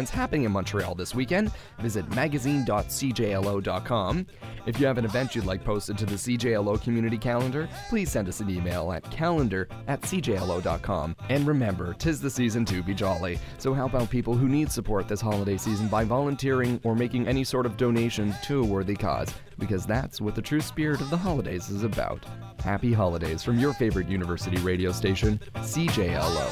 events happening in Montreal this weekend, visit magazine.cjlo.com. If you have an event you'd like posted to the CJLO community calendar, please send us an email at calendar@cjlo.com. And remember, 'tis the season to be jolly, so help out people who need support this holiday season by volunteering or making any sort of donation to a worthy cause, because that's what the true spirit of the holidays is about. Happy holidays from your favorite university radio station, CJLO.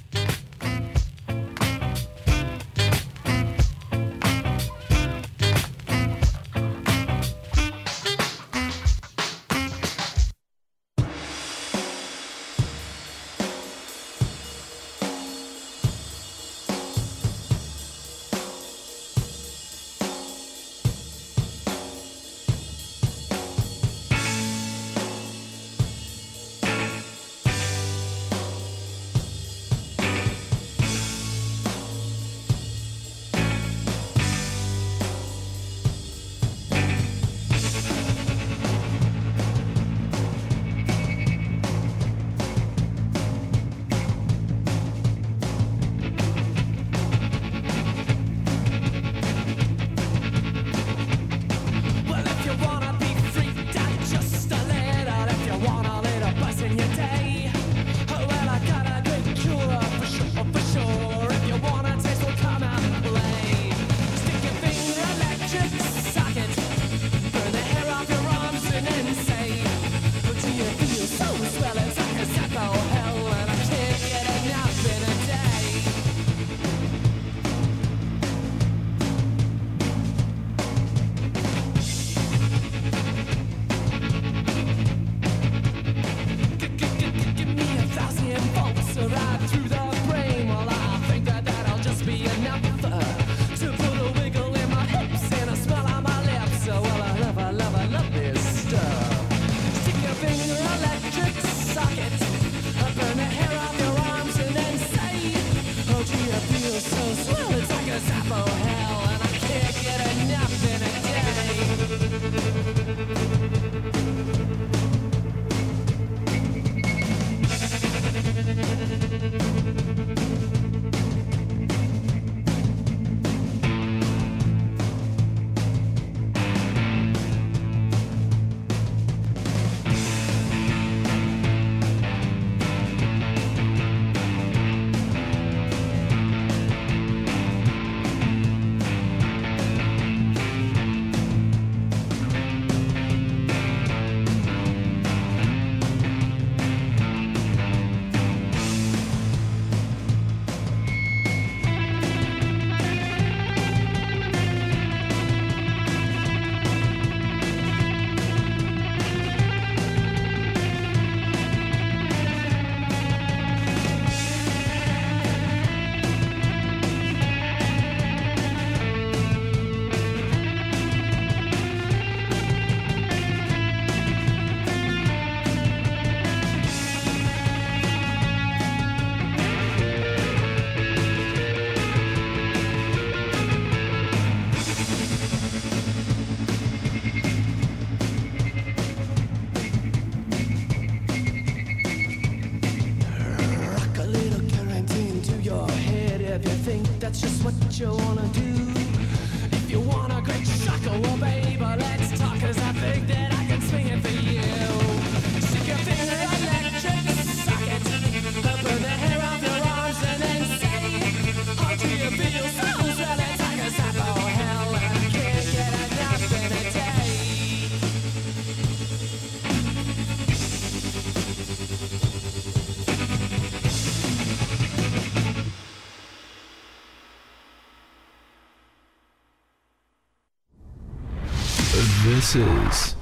This is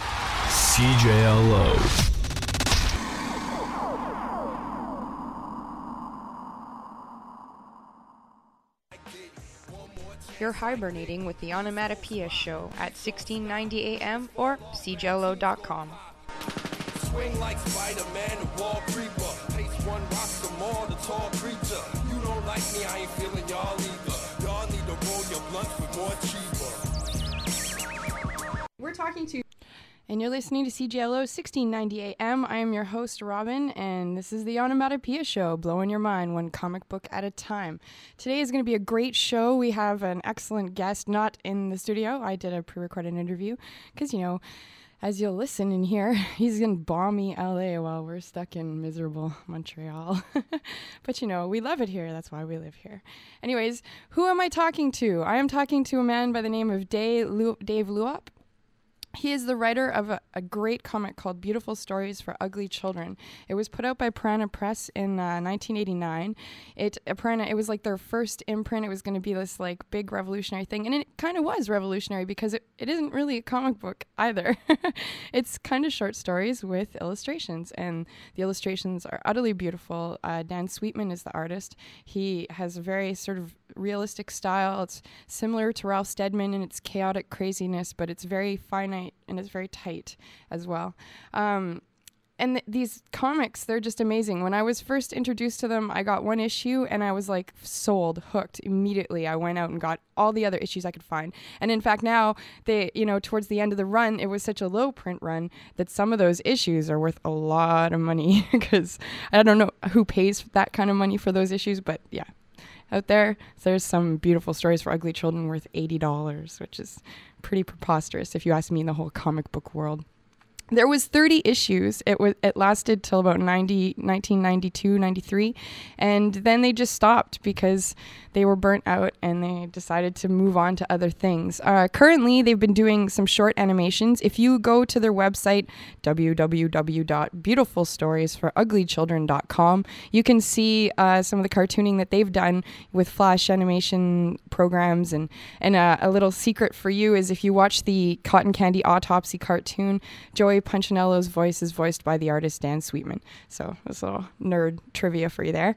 CJLO. You're hibernating with the Onomatopoeia Show at 1690 AM or cjlo.com. Swing like Spider-Man, the wall creeper. Pace one, rock them all, the tall creature. You don't like me, I ain't feeling y'all either. Y'all need to roll your blunts with more cheaper. We're talking to... And you're listening to CJLO 1690 AM. I am your host, Robin, and this is the Onomatopoeia Show, blowing your mind one comic book at a time. Today is going to be a great show. We have an excellent guest, not in the studio. I did a pre-recorded interview because, as you'll listen and hear, he's in balmy LA while we're stuck in miserable Montreal. But we love it here. That's why we live here. Anyways, who am I talking to? I am talking to a man by the name of Dave Luop. He is the writer of a great comic called Beautiful Stories for Ugly Children. It was put out by Piranha Press in 1989. It was like their first imprint. It was going to be this like big revolutionary thing, and it kind of was revolutionary because it isn't really a comic book either. It's kind of short stories with illustrations, and the illustrations are utterly beautiful. Dan Sweetman is the artist. He has a very sort of realistic style. It's similar to Ralph Steadman in its chaotic craziness, but it's very finite and it's very tight as well. These comics, they're just amazing. When I was first introduced to them, I got one issue and I was like sold, hooked immediately. I went out and got all the other issues I could find. And in fact, now they, towards the end of the run, it was such a low print run that some of those issues are worth a lot of money because I don't know who pays that kind of money for those issues, but yeah. Out there's some beautiful stories for ugly children worth $80, which is pretty preposterous if you ask me in the whole comic book world. There was 30 issues. It lasted till about 1992, 93, and then they just stopped because they were burnt out and they decided to move on to other things. Currently, they've been doing some short animations. If you go to their website, www.beautifulstoriesforuglychildren.com, you can see some of the cartooning that they've done with Flash animation programs. And a little secret for you is if you watch the Cotton Candy Autopsy cartoon, Joey Punchinello's voice is voiced by the artist Dan Sweetman. So that's a little nerd trivia for you there.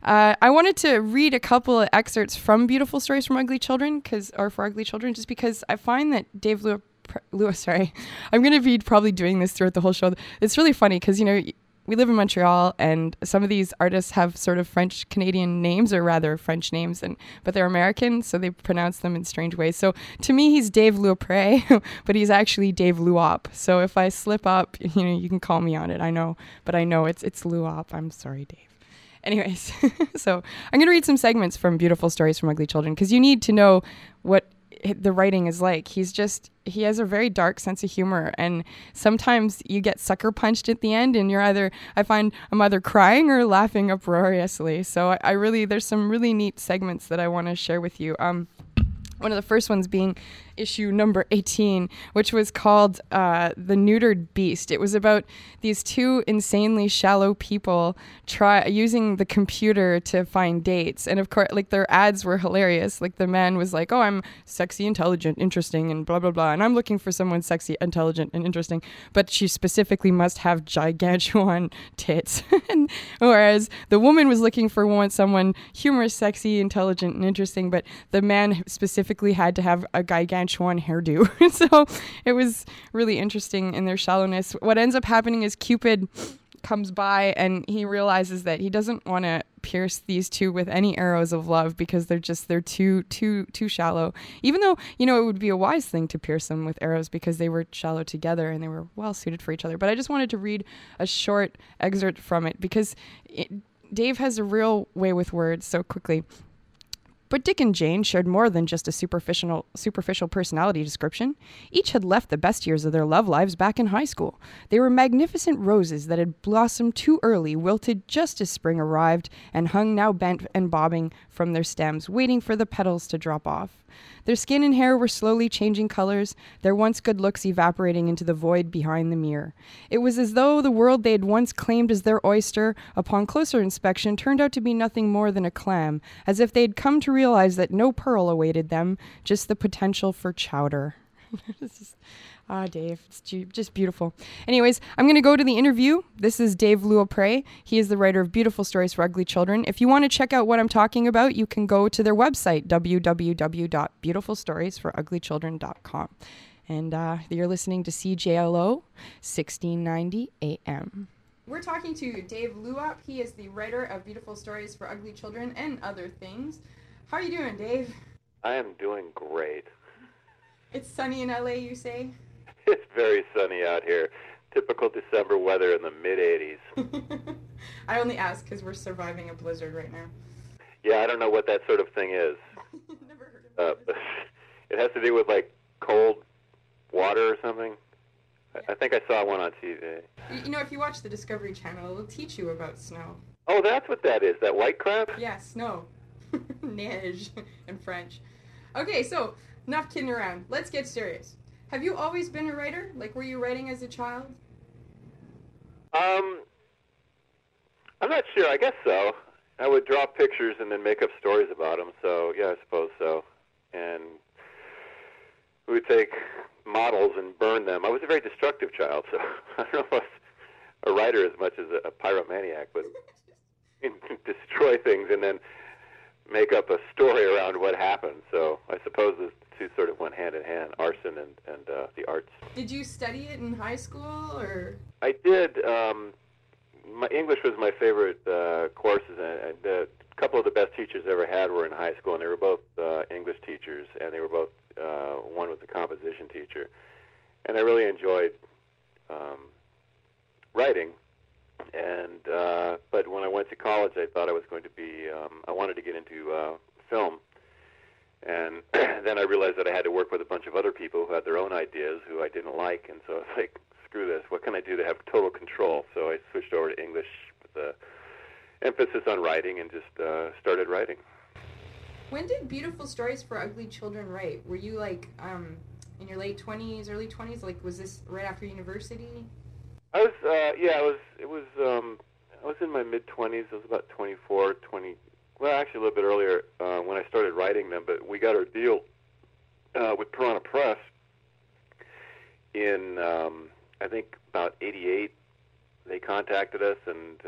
I wanted to read a couple of excerpts from Beautiful Stories from Ugly Children, for Ugly Children, just because I find that Dave Lewis, I'm going to be probably doing this throughout the whole show. It's really funny because, we live in Montreal, and some of these artists have sort of French-Canadian names, or rather French names, but they're American, so they pronounce them in strange ways. So to me, he's Dave Luopre, but he's actually Dave Luop. So if I slip up, you can call me on it. I know it's Luop. I'm sorry, Dave. Anyways, so I'm going to read some segments from Beautiful Stories from Ugly Children, because you need to know what the writing is like. He has a very dark sense of humor, and sometimes you get sucker punched at the end, and I find I'm either crying or laughing uproariously. So there's some really neat segments that I want to share with you. One of the first ones being issue number 18, which was called The Neutered Beast. It was about these two insanely shallow people using the computer to find dates. And of course, their ads were hilarious. The man was like, oh, I'm sexy, intelligent, interesting, and blah, blah, blah. And I'm looking for someone sexy, intelligent, and interesting. But she specifically must have gigantuan tits. Whereas the woman was looking for someone humorous, sexy, intelligent, and interesting. But the man specifically had to have a gigantuan hairdo. So it was really interesting in their shallowness. What ends up happening is Cupid comes by and he realizes that he doesn't want to pierce these two with any arrows of love because they're too shallow. Even though, it would be a wise thing to pierce them with arrows because they were shallow together and they were well suited for each other. But I just wanted to read a short excerpt from it because Dave has a real way with words so quickly. But Dick and Jane shared more than just a superficial personality description. Each had left the best years of their love lives back in high school. They were magnificent roses that had blossomed too early, wilted just as spring arrived, and hung now bent and bobbing from their stems, waiting for the petals to drop off. Their skin and hair were slowly changing colors, their once good looks evaporating into the void behind the mirror. It was as though the world they had once claimed as their oyster, upon closer inspection, turned out to be nothing more than a clam, as if they had come to realize that no pearl awaited them, just the potential for chowder. Dave, it's just beautiful. Anyways, I'm going to go to the interview. This is Dave Luopre. He is the writer of Beautiful Stories for Ugly Children. If you want to check out what I'm talking about, you can go to their website, www.beautifulstoriesforuglychildren.com. And you're listening to CJLO 1690 AM. We're talking to Dave Luop. He is the writer of Beautiful Stories for Ugly Children and other things. How are you doing, Dave? I am doing great. It's sunny in LA, you say? It's very sunny out here. Typical December weather in the mid-80s. I only ask because we're surviving a blizzard right now. Yeah, I don't know what that sort of thing is. Never heard of it. It has to do with, like, cold water or something. I think I saw one on TV. You know, if you watch the Discovery Channel, it'll teach you about snow. Oh, that's what that is, that white crap? Yeah, snow. Neige in French. Okay, so, enough kidding around. Let's get serious. Have you always been a writer? Like, were you writing as a child? I'm not sure. I guess so. I would draw pictures and then make up stories about them, so, yeah, I suppose so. And we would take models and burn them. I was a very destructive child, so I don't know if I was a writer as much as a pyromaniac, but destroy things and then make up a story around what happened. So I suppose the two sort of went hand in hand, arson and the arts. Did you study it in high school, or? I did. My English was my favorite courses, and a couple of the best teachers I ever had were in high school, and they were both English teachers, and they were both, one was a composition teacher. And I really enjoyed writing. And but when I went to college, I thought I was going to be, I wanted to get into film. And then I realized that I had to work with a bunch of other people who had their own ideas who I didn't like, and so I was like, screw this, what can I do to have total control? So I switched over to English with the emphasis on writing and just started writing. When did Beautiful Stories for Ugly Children write? Were you like in your late 20s, early 20s? Like, was this right after university? I was, I was in my mid-20s. I was about 24, 20, well, actually a little bit earlier when I started writing them, but we got our deal with Piranha Press in, I think, about 88. They contacted us, and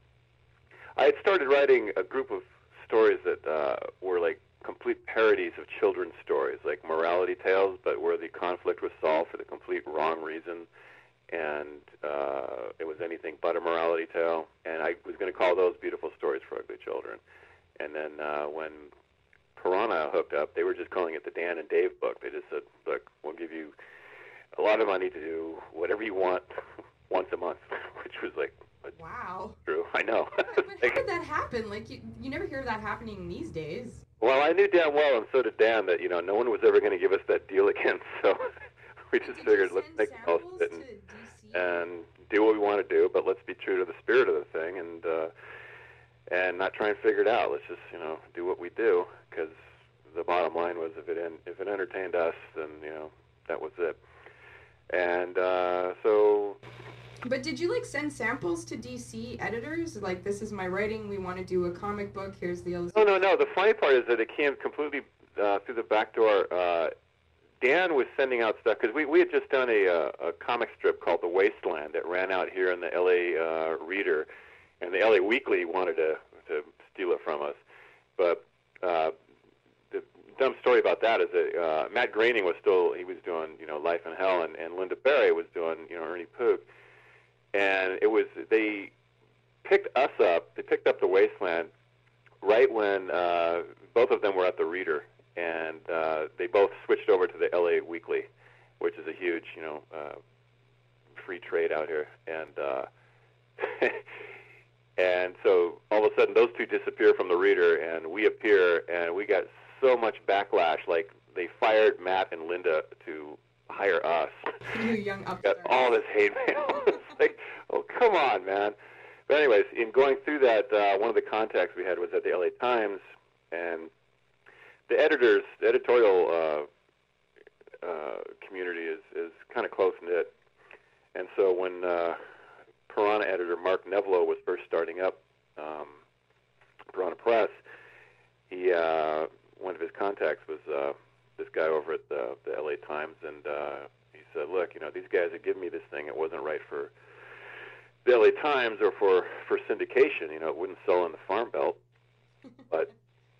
I had started writing a group of stories that were like complete parodies of children's stories, like morality tales, but where the conflict was solved for the complete wrong reason, and it was anything but a morality tale, and I was going to call those Beautiful Stories for Ugly Children. And then when Piranha hooked up, they were just calling it the Dan and Dave book. They just said, look, we'll give you a lot of money to do whatever you want once a month, which was like, wow. True, I know. But how did that happen? Like, you never hear of that happening these days. Well, I knew damn well, and so did Dan, that, no one was ever going to give us that deal again, so we just figured, let's make the most of it and do what we want to do, but let's be true to the spirit of the thing, and not try and figure it out. Let's just, do what we do, because the bottom line was if it entertained us, then, that was it. And so... But did you, send samples to DC editors? Like, this is my writing, we want to do a comic book, here's the illustration. No. The funny part is that it came completely through the back door. Dan was sending out stuff, because we had just done a comic strip called The Wasteland that ran out here in the L.A. Reader, and the L.A. Weekly wanted to steal it from us. But the dumb story about that is that Matt Groening was doing, Life in Hell, and Linda Barry was doing, Ernie Pook. And they picked us up, they picked up The Wasteland right when both of them were at the Reader, and they both switched over to the L.A. Weekly, which is a huge, free trade out here. And and so all of a sudden those two disappear from the Reader, and we appear, and we got so much backlash, like they fired Matt and Linda to hire us. You young upstart. Got all this hate mail. It's like, oh, come on, man. But anyways, in going through that, one of the contacts we had was at the LA Times, and the editorial community is kind of close-knit. And so when Piranha editor Mark Nevelo was first starting up Piranha Press, one of his contacts was this guy over at the LA Times, and he said, look, these guys had given me this thing. It wasn't right for the LA Times or for syndication. It wouldn't sell in the Farm Belt, but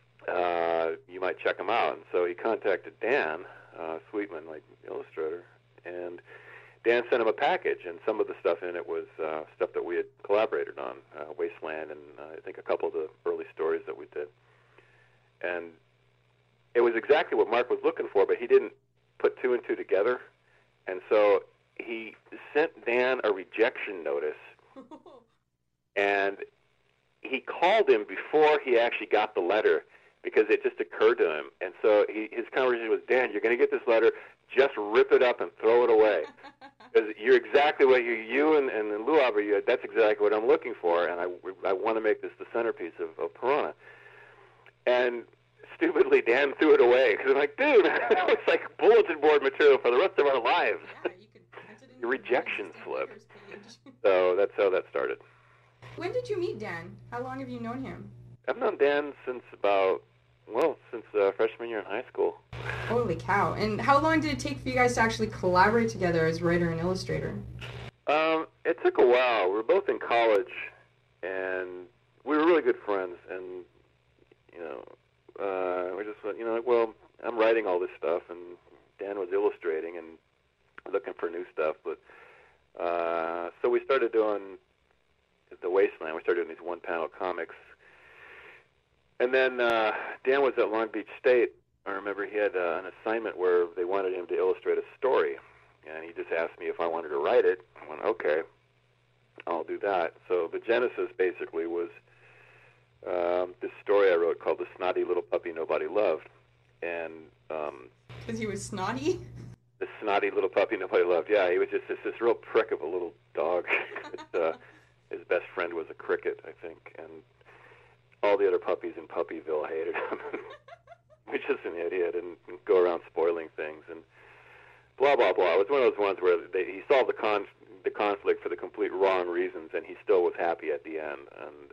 you might check them out. And so he contacted Dan Sweetman, like the illustrator, and Dan sent him a package, and some of the stuff in it was stuff that we had collaborated on, Wasteland, and I think a couple of the early stories that we did. And it was exactly what Mark was looking for, but he didn't put two and two together. And so he sent Dan a rejection notice, and he called him before he actually got the letter because it just occurred to him. And so his conversation was, Dan, you're going to get this letter, just rip it up and throw it away. Because you're exactly what you and Luab, that's exactly what I'm looking for, and I want to make this the centerpiece of Piranha. And stupidly, Dan threw it away because I'm like, dude, that was like bulletin board material for the rest of our lives. Yeah, you could print it in Your rejection slip. page. So that's how that started. When did you meet Dan? How long have you known him? I've known Dan since freshman year in high school. Holy cow. And how long did it take for you guys to actually collaborate together as writer and illustrator? It took a while. We were both in college, and we were really good friends, and, we just went, well, I'm writing all this stuff, and Dan was illustrating and looking for new stuff, but, so we started doing The Wasteland. We started doing these one-panel comics. And then Dan was at Long Beach State. I remember he had an assignment where they wanted him to illustrate a story, and he just asked me if I wanted to write it. I went, okay, I'll do that. So the genesis basically was this story I wrote called The Snotty Little Puppy Nobody Loved. And Because he was snotty? The Snotty Little Puppy Nobody Loved. Yeah, he was just this real prick of a little dog. His best friend was a cricket, I think, and all the other puppies in Puppyville hated him. He was just an idiot and go around spoiling things and blah, blah, blah. It was one of those ones where he solved the conflict for the complete wrong reasons, and he still was happy at the end.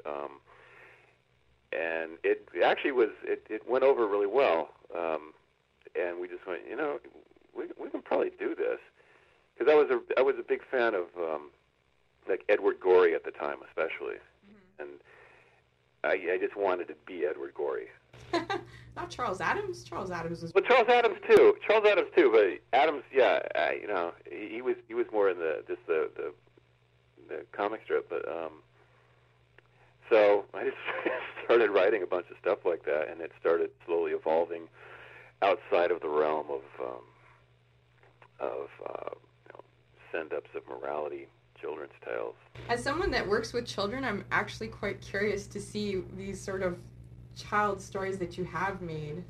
And it actually was, it went over really well. And we just went, we can probably do this. Because I was a big fan of like Edward Gorey at the time, especially. Mm-hmm. And I just wanted to be Edward Gorey. Not Charles Adams. Charles Adams was. Well, Charles Adams too. But Adams, yeah, he was more in the comic strip. But so I just started writing a bunch of stuff like that, and it started slowly evolving outside of the realm of send-ups of morality. Children's tales. As someone that works with children, I'm actually quite curious to see these sort of child stories that you have made.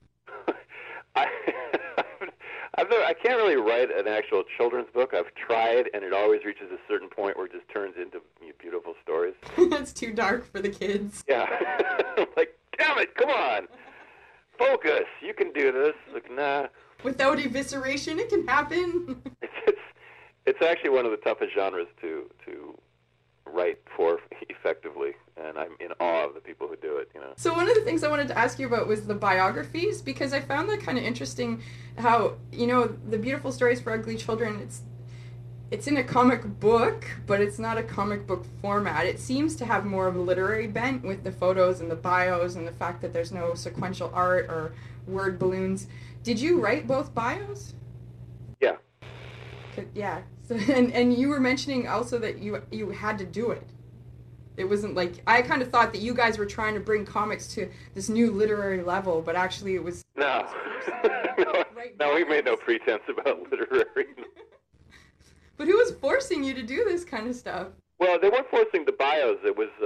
I can't really write an actual children's book. I've tried, and it always reaches a certain point where it just turns into beautiful stories. That's too dark for the kids. Yeah. Like, damn it, come on. Focus. You can do this. Like, nah. Without evisceration, it can happen. It's actually one of the toughest genres to write for effectively, and I'm in awe of the people who do it. So one of the things I wanted to ask you about was the biographies, because I found that kind of interesting. How the Beautiful Stories for Ugly Children. It's in a comic book, but it's not a comic book format. It seems to have more of a literary bent with the photos and the bios and the fact that there's no sequential art or word balloons. Did you write both bios? Yeah. Yeah. So, and you were mentioning also that you had to do it. It wasn't like, I kind of thought that you guys were trying to bring comics to this new literary level, but actually it was... No. No, we made no pretense about literary. But who was forcing you to do this kind of stuff? Well, they weren't forcing the bios. It was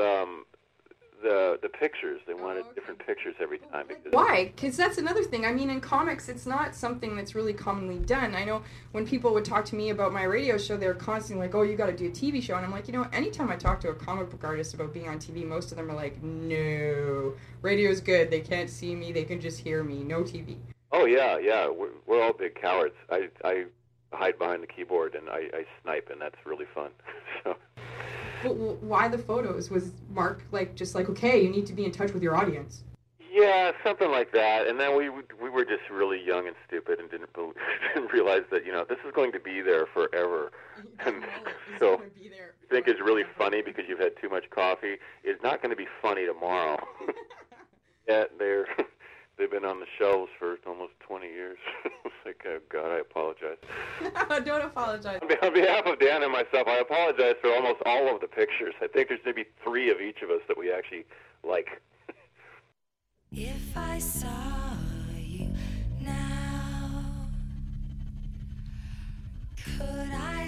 the pictures. They wanted different pictures every time. Why? Because that's another thing. I mean, in comics, it's not something that's really commonly done. I know when people would talk to me about my radio show, they're constantly like, oh, you got to do a TV show. And I'm like, anytime I talk to a comic book artist about being on TV, most of them are like, no, radio's good. They can't see me. They can just hear me. No TV. Oh, yeah. We're all big cowards. I hide behind the keyboard and I snipe, and that's really fun. So. But why the photos? Was Mark just like, okay, you need to be in touch with your audience? Yeah, something like that. And then we were just really young and stupid and didn't realize that this is going to be there forever. And so you think it's really funny because you've had too much coffee. It's not going to be funny tomorrow. Yeah, they've been on the shelves for almost 20 years. It's like, oh, God, I apologize. Don't apologize. On behalf of Dan and myself, I apologize for almost all of the pictures. I think there's maybe 3 of each of us that we actually like. If I saw you now, could I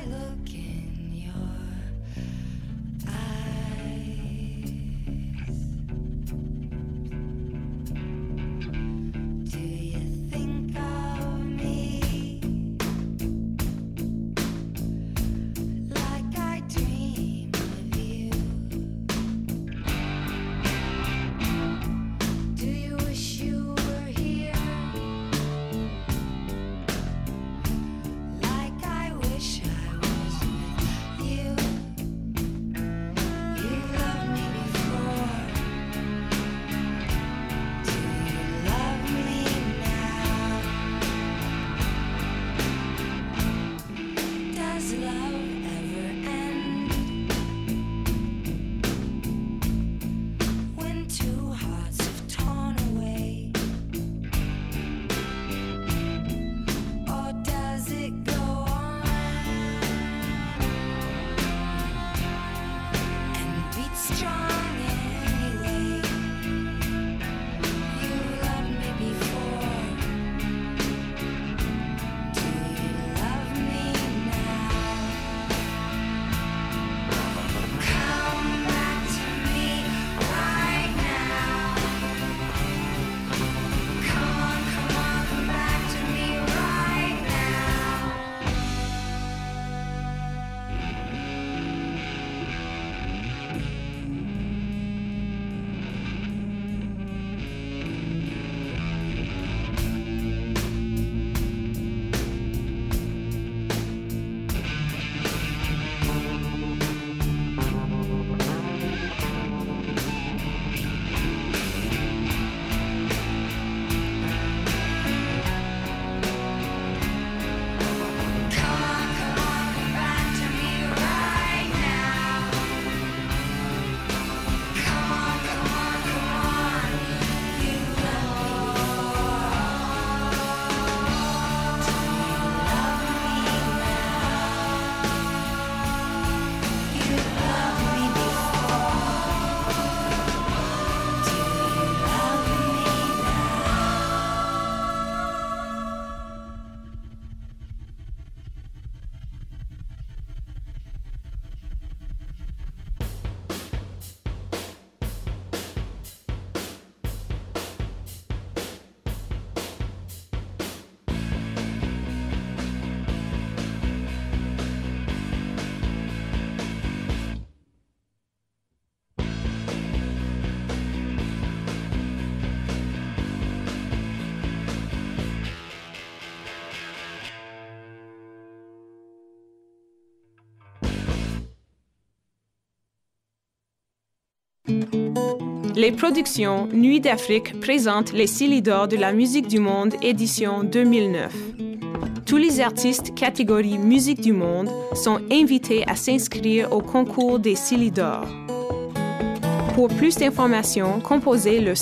Les productions Nuit d'Afrique présentent les Silidor de la musique du monde édition 2009. Tous les artistes catégorie musique du monde sont invités à s'inscrire au concours des Silidor. Pour plus d'informations, composez le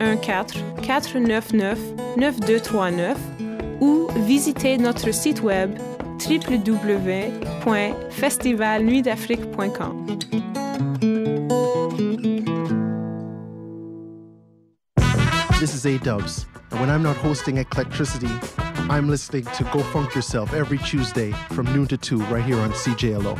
514-499-9239 ou visitez notre site web www.festivalnuitdafrique.com. This is A-Dubs, and when I'm not hosting Eclectricity, I'm listening to Go Funk Yourself every Tuesday from noon to 2 right here on CJLO.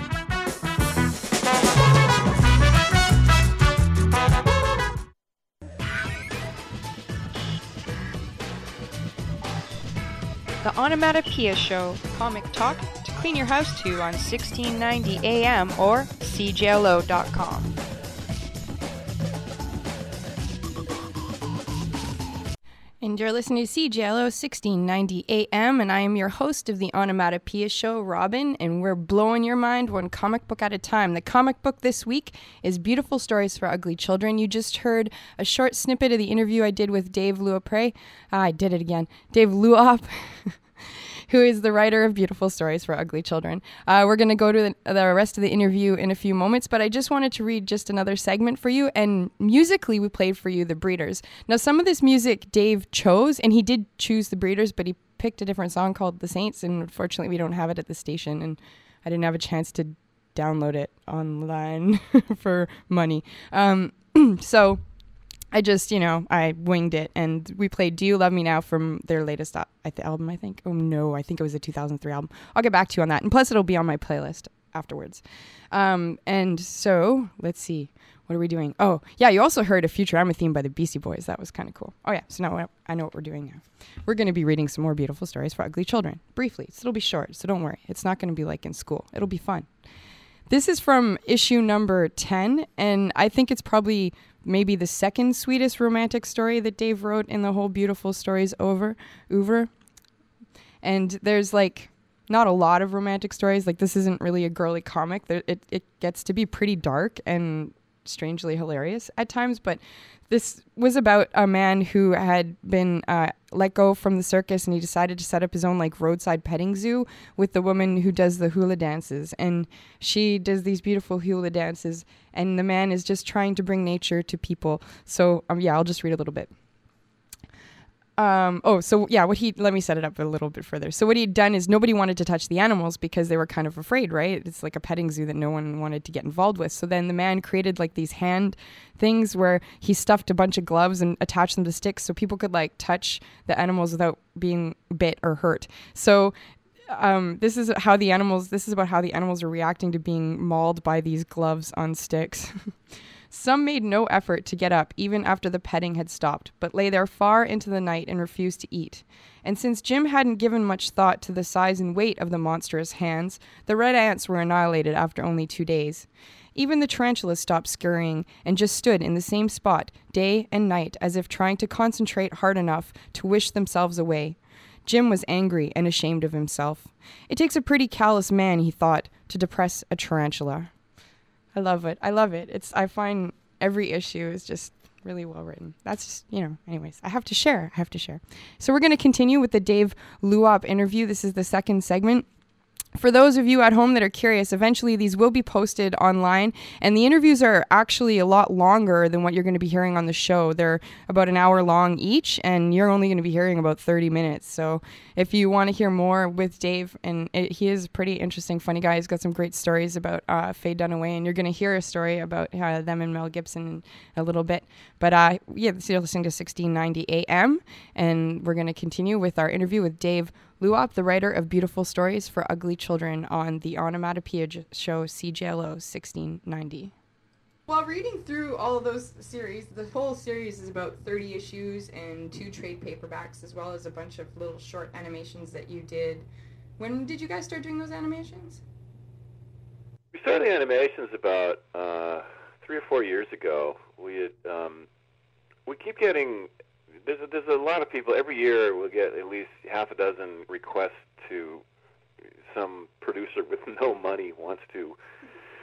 The Onomatopoeia Show, comic talk to clean your house to on 1690 AM or cjlo.com. And you're listening to CJLO 1690 AM, and I am your host of the Onomatopoeia Show, Robin, and we're blowing your mind one comic book at a time. The comic book this week is Beautiful Stories for Ugly Children. You just heard a short snippet of the interview I did with Dave Luop. I did it again. Dave Luop. Who is the writer of Beautiful Stories for Ugly Children. We're going to go to the rest of the interview in a few moments, but I just wanted to read just another segment for you, and musically we played for you The Breeders. Now, some of this music Dave chose, and he did choose The Breeders, but he picked a different song called The Saints, and unfortunately we don't have it at the station, and I didn't have a chance to download it online for money. So I just, I winged it, and we played Do You Love Me Now from their latest album, I think. Oh, no, I think it was a 2003 album. I'll get back to you on that. And plus, it'll be on my playlist afterwards. And so, let's see. What are we doing? Oh, yeah, you also heard a Futurama theme by the Beastie Boys. That was kind of cool. Oh, yeah, so now I know what we're doing now. We're going to be reading some more Beautiful Stories for Ugly Children. Briefly. So it'll be short, so don't worry. It's not going to be like in school. It'll be fun. This is from issue number 10, and I think it's probably maybe the second sweetest romantic story that Dave wrote in the whole Beautiful Stories oeuvre. And there's not a lot of romantic stories. This isn't really a girly comic. It gets to be pretty dark and strangely hilarious at times, but this was about a man who had been let go from the circus, and he decided to set up his own roadside petting zoo with the woman who does the hula dances, and she does these beautiful hula dances, and the man is just trying to bring nature to people. So I'll just read a little bit. Let me set it up a little bit further. So what he'd done is nobody wanted to touch the animals because they were kind of afraid, right? It's like a petting zoo that no one wanted to get involved with. So then the man created these hand things where he stuffed a bunch of gloves and attached them to sticks so people could touch the animals without being bit or hurt. So this is about how the animals are reacting to being mauled by these gloves on sticks. Some made no effort to get up even after the petting had stopped, but lay there far into the night and refused to eat. And since Jim hadn't given much thought to the size and weight of the monstrous hands, the red ants were annihilated after only 2 days. Even the tarantulas stopped scurrying and just stood in the same spot, day and night, as if trying to concentrate hard enough to wish themselves away. Jim was angry and ashamed of himself. It takes a pretty callous man, he thought, to depress a tarantula. I love it. I find every issue is just really well written. That's just, anyways, I have to share. So we're going to continue with the Dave Luop interview. This is the second segment. For those of you at home that are curious, eventually these will be posted online, and the interviews are actually a lot longer than what you're going to be hearing on the show. They're about an hour long each, and you're only going to be hearing about 30 minutes. So if you want to hear more with Dave, he is a pretty interesting, funny guy. He's got some great stories about Faye Dunaway, and you're going to hear a story about them and Mel Gibson in a little bit. But so you're listening to 1690 AM, and we're going to continue with our interview with Dave Luop, the writer of Beautiful Stories for Ugly Children, on the Onomatopoeia Show CJLO 1690. While reading through all of those series, the whole series is about 30 issues and 2 trade paperbacks, as well as a bunch of little short animations that you did. When did you guys start doing those animations? We started animations about 3 or 4 years ago. We keep getting... There's a lot of people. Every year we'll get at least half a dozen requests to some producer with no money wants to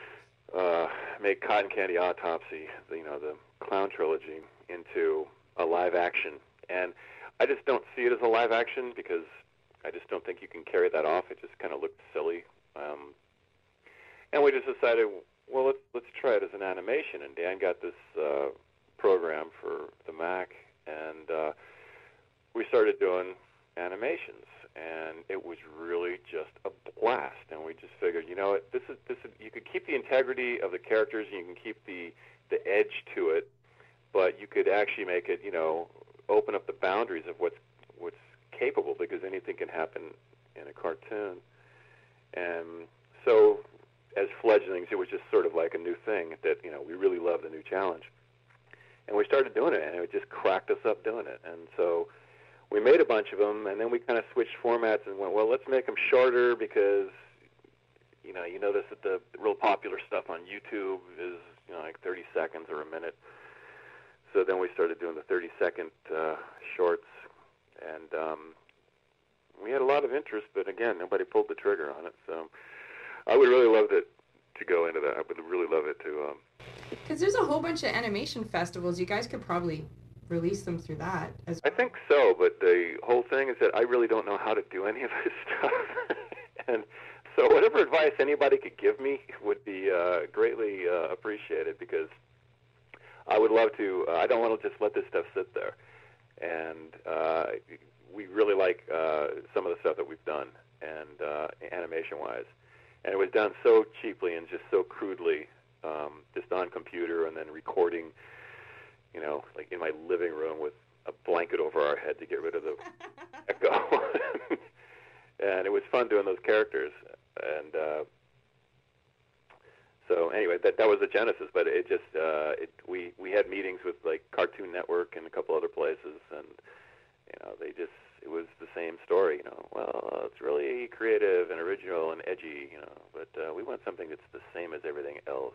make Cotton Candy Autopsy, the clown trilogy, into a live action. And I just don't see it as a live action because I just don't think you can carry that off. It just kind of looked silly. And we just decided, well, let's try it as an animation. And Dan got this program for the Mac, and we started doing animations. And it was really just a blast. And we just figured, this is you could keep the integrity of the characters, and you can keep the edge to it, but you could actually make it, open up the boundaries of what's capable, because anything can happen in a cartoon. And so, as fledglings, it was just sort of like a new thing that we really loved the new challenge, and we started doing it, and it just cracked us up doing it. And so we made a bunch of them, and then we kind of switched formats and went, well, let's make them shorter, because you notice that the real popular stuff on YouTube is like 30 seconds or a minute. So then we started doing the 30-second shorts, and we had a lot of interest, but again, nobody pulled the trigger on it. So I would really love to go into that. I would really love it to. Because there's a whole bunch of animation festivals. You guys could probably release them through that as well. I think so, but the whole thing is that I really don't know how to do any of this stuff. And so whatever advice anybody could give me would be greatly appreciated, because I would love to. I don't want to just let this stuff sit there. And we really like some of the stuff that we've done, and animation-wise. And it was done so cheaply and just so crudely, just on computer, and then recording, like in my living room with a blanket over our head to get rid of the echo. And it was fun doing those characters. And so anyway, that was the genesis. But it just we had meetings with like Cartoon Network and a couple other places, and it was the same story. Well, it's really creative and original and edgy, but we want something that's the same as everything else.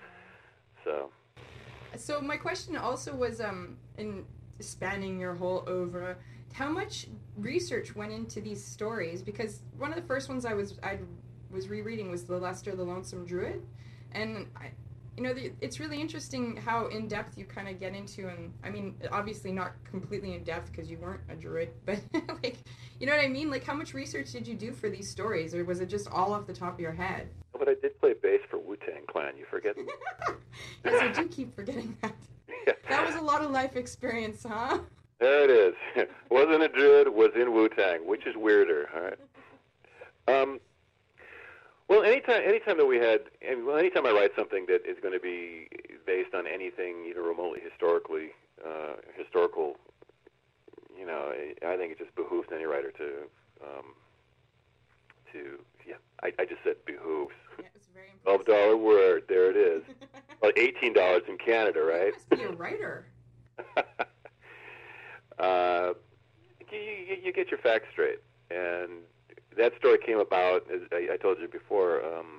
So my question also was, in spanning your whole oeuvre, how much research went into these stories? Because one of the first ones I was rereading was The Lester the Lonesome Druid, and it's really interesting how in depth you kind of get into, and I mean, obviously not completely in depth because you weren't a druid, but like, you know what I mean? Like, how much research did you do for these stories, or was it just all off the top of your head? But I did play bass for Wu-Tang Clan. You forget? Yes, I do keep forgetting that. Yeah. That was a lot of life experience, huh? There it is. Wasn't a druid, was in Wu-Tang, which is weirder, all right? Well, anytime that we had, anytime I write something that is going to be based on anything even remotely historical, I think it just behooves any writer to I just said behooves. Yeah, it's very impressive. $12 word, there it is. Well, $18 in Canada, right? You must be a writer. You get your facts straight, and that story came about, as I told you before.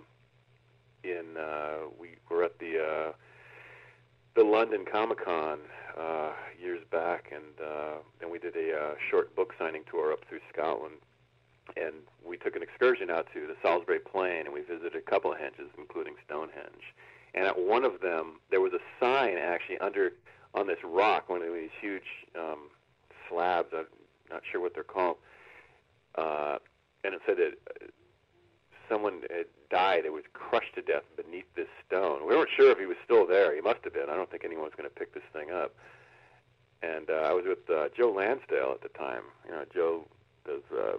We were at the London Comic-Con years back, and then we did a short book signing tour up through Scotland, and we took an excursion out to the Salisbury Plain, and we visited a couple of henges, including Stonehenge. And at one of them, there was a sign actually on this rock, one of these huge slabs. I'm not sure what they're called. And it said that someone had died. It was crushed to death beneath this stone. We weren't sure if he was still there. He must have been. I don't think anyone was going to pick this thing up. And I was with Joe Lansdale at the time. Joe does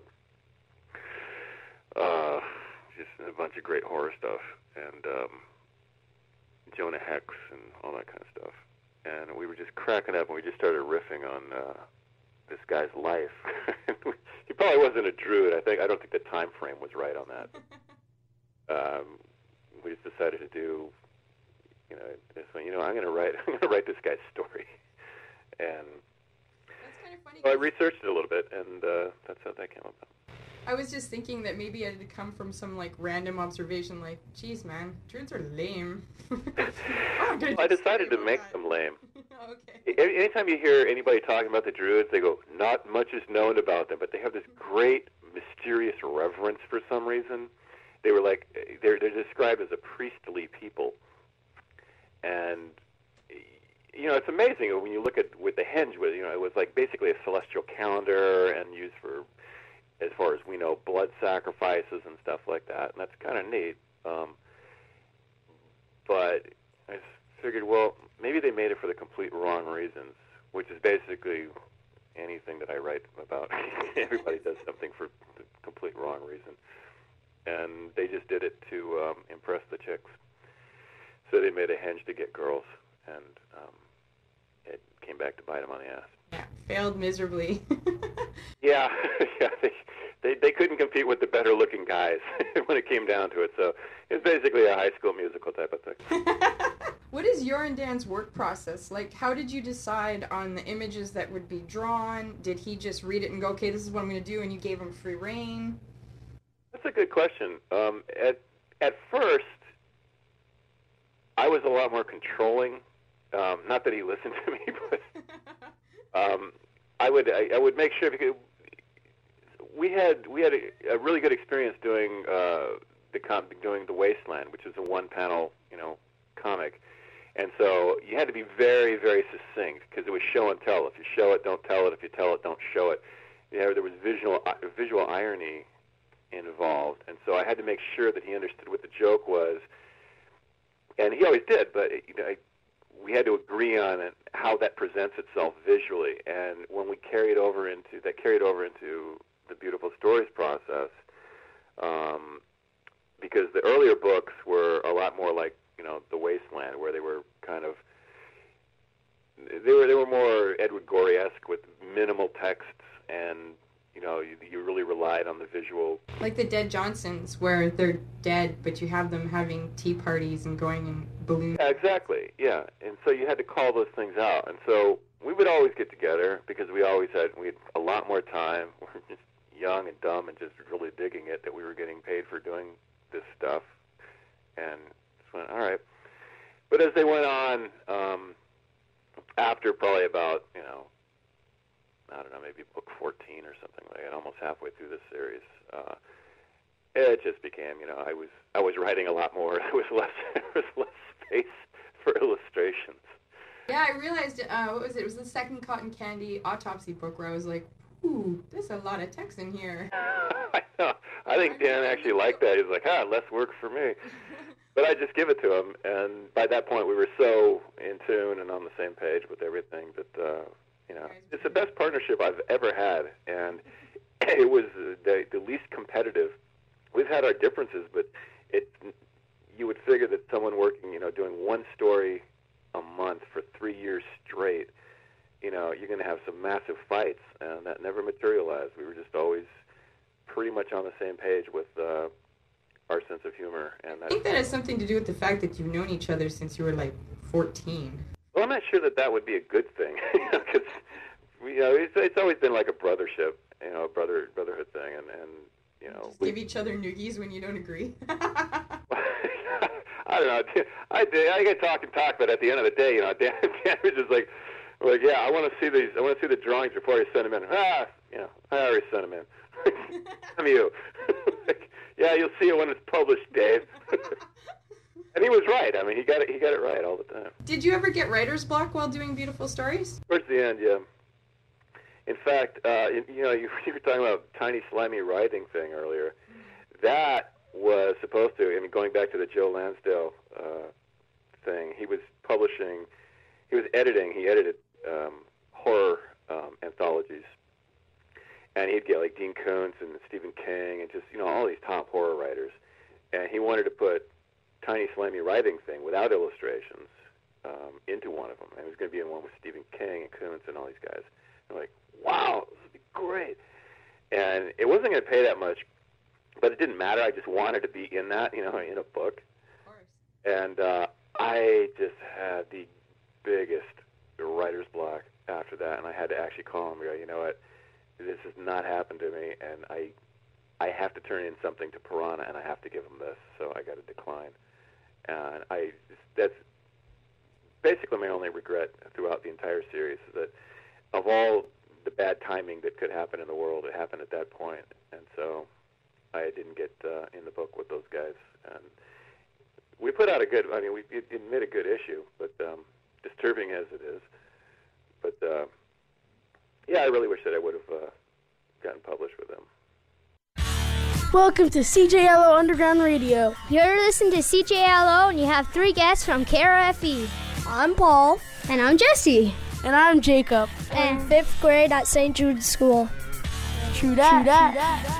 just a bunch of great horror stuff, and Jonah Hex and all that kind of stuff. And we were just cracking up, and we just started riffing on this guy's life. He probably wasn't a druid. I don't think the time frame was right on that. We just decided to do, this one. I'm going to write this guy's story, and that's kind of funny. So I researched it a little bit, and that's how that came about. I was just thinking that maybe it had come from some like random observation, like, geez, man, druids are lame. I decided to make them lame. Okay. Anytime you hear anybody talking about the druids, they go, not much is known about them, but they have this great mysterious reverence for some reason. They were like, they're described as a priestly people. And it's amazing when you look at with the henge. It was like basically a celestial calendar and used for, as far as we know, blood sacrifices and stuff like that. And that's kind of neat. But I figured, well, maybe they made it for the complete wrong reasons, which is basically anything that I write about. Everybody does something for the complete wrong reason. And they just did it to impress the chicks. So they made a henge to get girls, and it came back to bite them on the ass. Yeah, failed miserably. Yeah, they couldn't compete with the better-looking guys when it came down to it. So it's basically a High School Musical type of thing. What is your and Dan's work process? Like, how did you decide on the images that would be drawn? Did he just read it and go, okay, this is what I'm going to do, and you gave him free rein? That's a good question. At first, I was a lot more controlling. Not that he listened to me, but I would make sure, because we had a really good experience doing doing The Wasteland, which is a one-panel comic, and so you had to be very, very succinct because it was show and tell. If you show it, don't tell it. If you tell it, don't show it. There was visual irony involved, and so I had to make sure that he understood what the joke was, and he always did, but we had to agree on it, how that presents itself visually. And when we carried over into the Beautiful Stories process, because the earlier books were a lot more like The Wasteland, where they were kind of they were more Edward Gorey-esque with minimal texts, and you really relied on the visual. Like the Dead Johnsons, where they're dead, but you have them having tea parties and going in balloons. Yeah, exactly, yeah. And so you had to call those things out. And so we would always get together because we had a lot more time. We were just young and dumb and just really digging it that we were getting paid for doing this stuff. And just went, all right. But as they went on, after probably about, I don't know, maybe book 14 or something like that, almost halfway through the series, it just became, I was writing a lot more. There was less space for illustrations. Yeah, I realized, what was it? It was the second Cotton Candy autopsy book where I was like, ooh, there's a lot of text in here. I know. I think Dan actually liked that. He was like, less work for me. But I just give it to him, and by that point we were so in tune and on the same page with everything that, it's the best partnership I've ever had, and it was the least competitive. We've had our differences, but you would figure that someone working, doing one story a month for 3 years straight, you're going to have some massive fights, and that never materialized. We were just always pretty much on the same page with our sense of humor. And I think that has something to do with the fact that you've known each other since you were like 14. Well, I'm not sure that would be a good thing, because it's always been like a brothership, brotherhood thing, and just give each other noogies when you don't agree. I don't know. I get talk, but at the end of the day, Dan was just like, yeah, I want to see these. I want to see the drawings before you send them in. I already sent them in. Damn you. Yeah, you'll see it when it's published, Dave. And he was right. I mean, he got it right all the time. Did you ever get writer's block while doing Beautiful Stories? Towards the end, yeah. In fact, you were talking about tiny slimy writing thing earlier. That was supposed to. I mean, going back to the Joe Lansdale thing, he was editing. He edited horror anthologies, and he'd get like Dean Koontz and Stephen King and just all these top horror writers, and he wanted to put tiny slimy writing thing without illustrations into one of them, and it was going to be in one with Stephen King and Koontz and all these guys. I'm like, wow, this would be great. And it wasn't going to pay that much, but it didn't matter. I just wanted to be in that, in a book. Of course. And I just had the biggest writer's block after that, and I had to actually call him and go, you know what, this has not happened to me, and I have to turn in something to Piranha, and I have to give him this, so I got to decline. And that's basically my only regret throughout the entire series, is that of all the bad timing that could happen in the world, it happened at that point. And so I didn't get in the book with those guys. And we put out a good. I mean, we admit a good issue, but disturbing as it is. But yeah, I really wish that I would have gotten published with them. Welcome to CJLO Underground Radio. You're listening to CJLO, and you have 3 guests from KRFE. I'm Paul. And I'm Jesse. And I'm Jacob. And 5th grade at St. Jude's School. True that.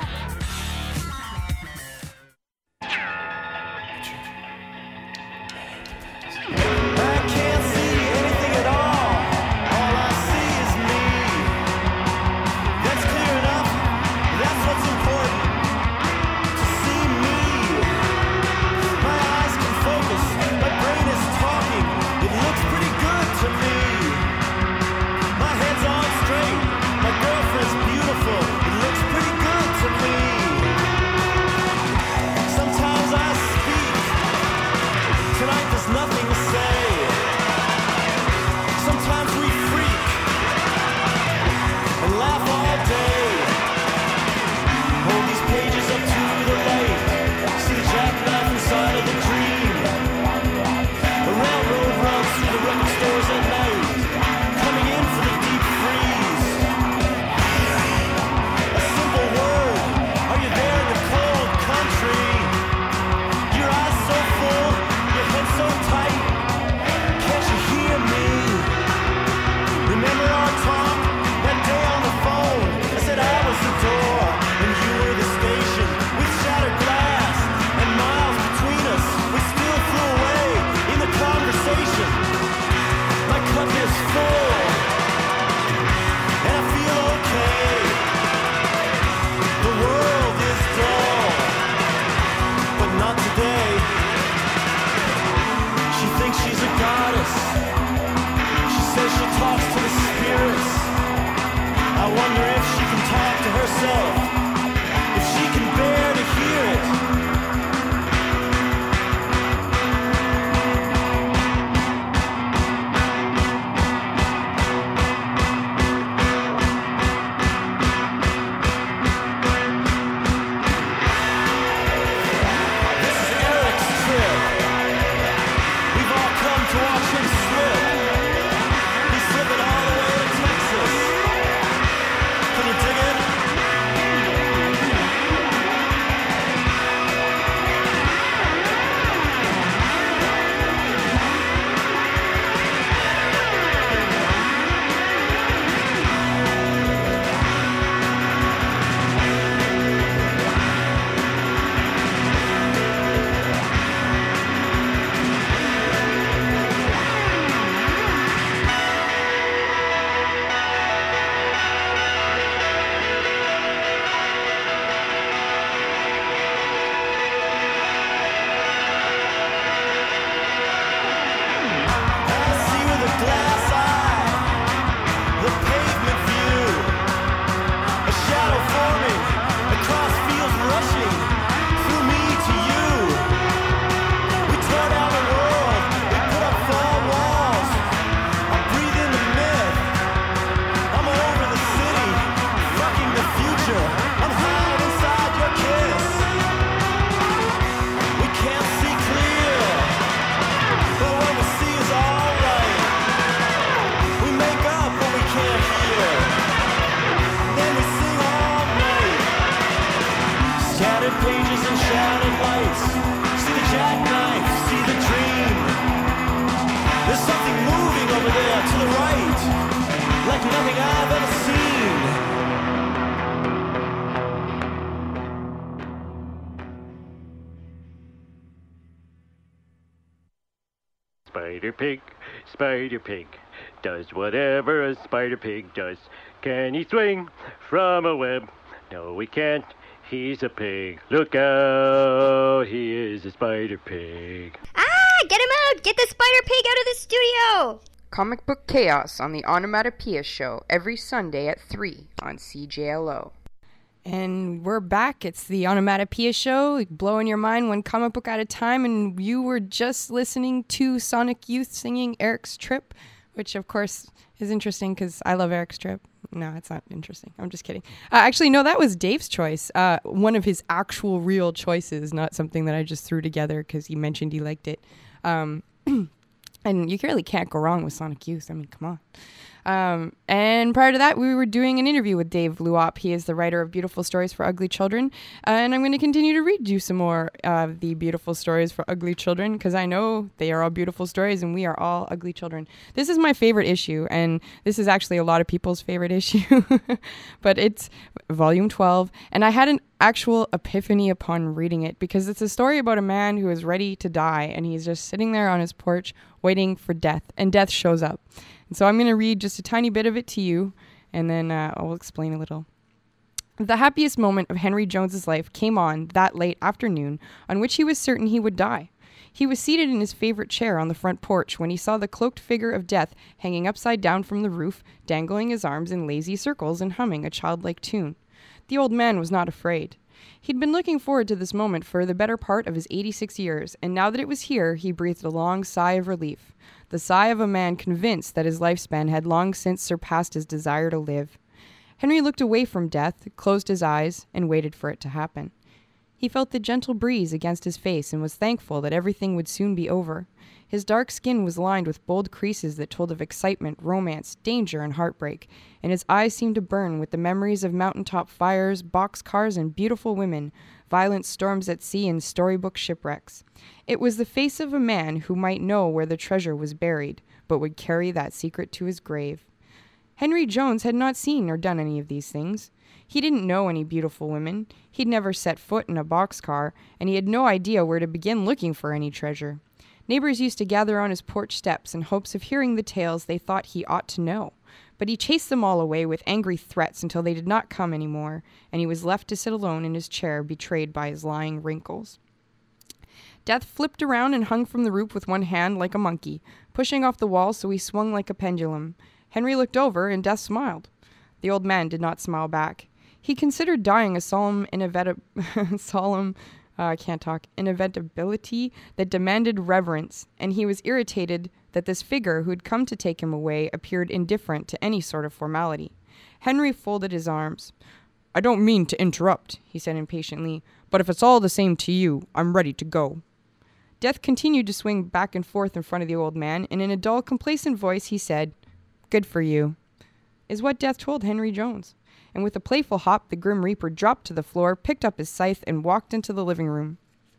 Spider Pig does whatever a Spider Pig does. Can he swing from a web? No, he can't. He's a pig. Look out, he is a Spider Pig. Ah, get him out! Get the Spider Pig out of the studio! Comic Book Chaos on the Onomatopoeia Show every Sunday at 3 on CJLO. And we're back. It's the Onomatopoeia Show, blowing your mind one comic book at a time. And you were just listening to Sonic Youth singing Eric's Trip, which of course is interesting because I love Eric's Trip. No, it's not interesting. I'm just kidding. Actually, no, that was Dave's choice. One of his actual real choices, not something that I just threw together because he mentioned he liked it. And you really can't go wrong with Sonic Youth. I mean, come on. And prior to that, we were doing an interview with Dave Luop. He is the writer of Beautiful Stories for Ugly Children. And I'm going to continue to read you some more of the beautiful stories for ugly children, because I know they are all beautiful stories and we are all ugly children. This is my favorite issue, and this is actually a lot of people's favorite issue, but it's volume 12. And I had an actual epiphany upon reading it, because it's a story about a man who is ready to die, and he's just sitting there on his porch waiting for death, and death shows up. And so I'm going to read just a tiny bit of it to you, and then I'll explain a little. The happiest moment of Henry Jones's life came on that late afternoon on which he was certain he would die. He was seated in his favorite chair on the front porch when he saw the cloaked figure of death hanging upside down from the roof, dangling his arms in lazy circles and humming a childlike tune. The old man was not afraid. He'd been looking forward to this moment for the better part of his 86 years, and now that it was here, he breathed a long sigh of relief. The sigh of a man convinced that his lifespan had long since surpassed his desire to live. Henry looked away from death, closed his eyes, and waited for it to happen. He felt the gentle breeze against his face and was thankful that everything would soon be over. His dark skin was lined with bold creases that told of excitement, romance, danger, and heartbreak, and his eyes seemed to burn with the memories of mountaintop fires, boxcars, and beautiful women, violent storms at sea, and storybook shipwrecks. It was the face of a man who might know where the treasure was buried, but would carry that secret to his grave. Henry Jones had not seen or done any of these things. He didn't know any beautiful women. He'd never set foot in a boxcar, and he had no idea where to begin looking for any treasure. Neighbors used to gather on his porch steps in hopes of hearing the tales they thought he ought to know, but he chased them all away with angry threats until they did not come any more, and he was left to sit alone in his chair, betrayed by his lying wrinkles. Death flipped around and hung from the roof with one hand like a monkey, pushing off the wall so he swung like a pendulum. Henry looked over, and Death smiled. The old man did not smile back. He considered dying a solemn inevitability that demanded reverence, and he was irritated that this figure who had come to take him away appeared indifferent to any sort of formality. Henry folded his arms. "I don't mean to interrupt," he said impatiently, "but if it's all the same to you, I'm ready to go." Death continued to swing back and forth in front of the old man, and in a dull, complacent voice he said, "Good for you," is what Death told Henry Jones. And with a playful hop, the Grim Reaper dropped to the floor, picked up his scythe, and walked into the living room.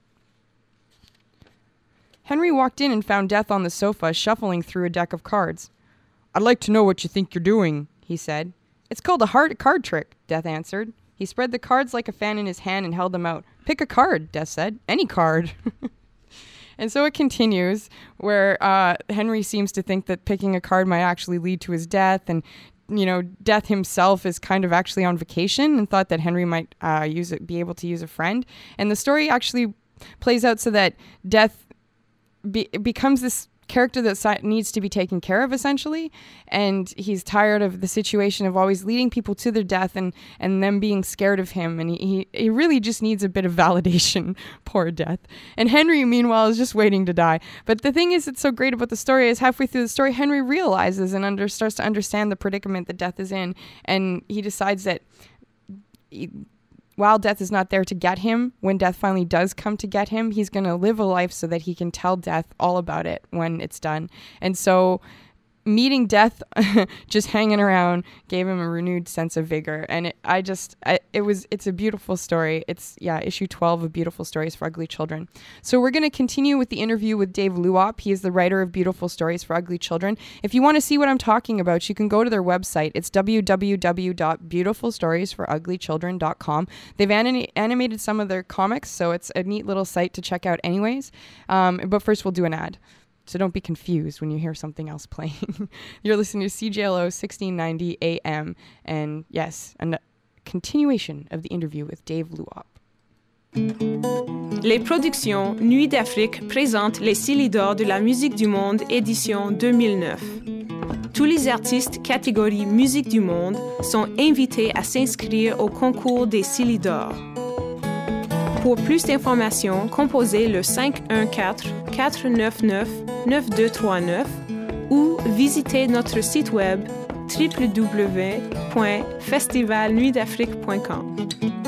Henry walked in and found Death on the sofa, shuffling through a deck of cards. "I'd like to know what you think you're doing," he said. "It's called a hard card trick," Death answered. He spread the cards like a fan in his hand and held them out. "Pick a card," Death said. "Any card." And so it continues, where Henry seems to think that picking a card might actually lead to his death, and Death himself is kind of actually on vacation and thought that Henry might be able to use a friend. And the story actually plays out so that Death becomes this character that needs to be taken care of, essentially. And he's tired of the situation of always leading people to their death and them being scared of him. And he really just needs a bit of validation, poor Death. And Henry, meanwhile, is just waiting to die. But the thing is, it's so great about the story is halfway through the story, Henry realizes and starts to understand the predicament that Death is in. And he decides that while Death is not there to get him, when Death finally does come to get him, he's going to live a life so that he can tell Death all about it when it's done. And so meeting Death just hanging around gave him a renewed sense of vigor. And it's a beautiful story. It's issue 12 of Beautiful Stories for Ugly Children. So we're going to continue with the interview with Dave Luop. He is the writer of Beautiful Stories for Ugly Children. If you want to see what I'm talking about, you can go to their website. It's www.beautifulstoriesforuglychildren.com. They've animated some of their comics, so it's a neat little site to check out anyways. But first we'll do an ad. So don't be confused when you hear something else playing. You're listening to CJLO 1690 AM. And yes, a continuation of the interview with Dave Luop. Les productions Nuit d'Afrique présentent les 6 leaders de la musique du monde édition 2009. Tous les artistes catégorie musique du monde sont invités à s'inscrire au concours des 6 leaders. Pour plus d'informations, composez le 514-499-9239 ou visitez notre site web www.festivalnuitdafrique.com.